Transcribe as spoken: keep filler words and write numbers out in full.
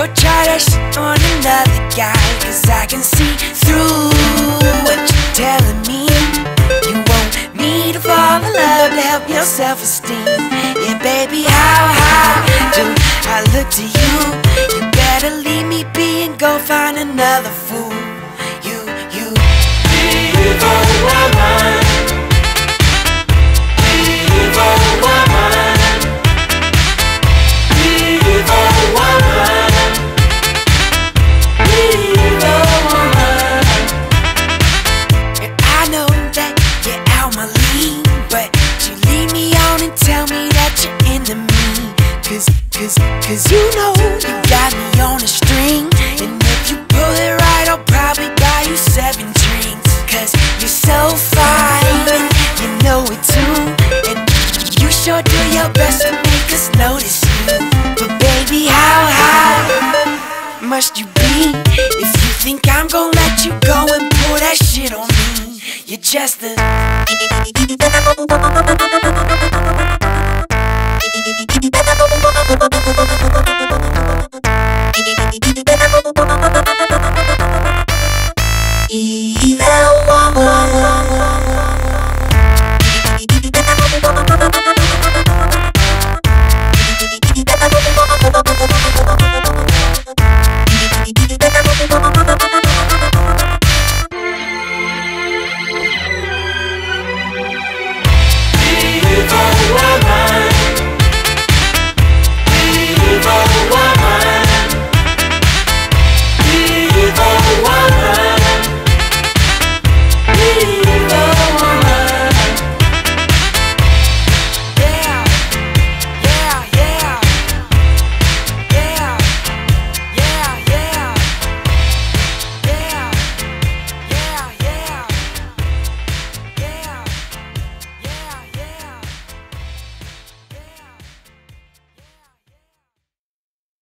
Go try that shit on another guy, cause I can see through what you're telling me. You want me to fall in love to help your self-esteem. Yeah, baby, how, how do I look to you? You better leave me be and go find another fool. You, you evil woman, evil woman, evil woman, evil woman. And I know that you're out my league, but you lead me on and tell me that you're into me. Cause, cause, cause you know you got me on a string, and if you pull it right, I'll probably buy you seven drinks. Cause you're so fine, and you know it too, and you sure do your best to make us notice you. But baby, how high must you be if you think I'm gonna let you go and pull that shit on me? You're just a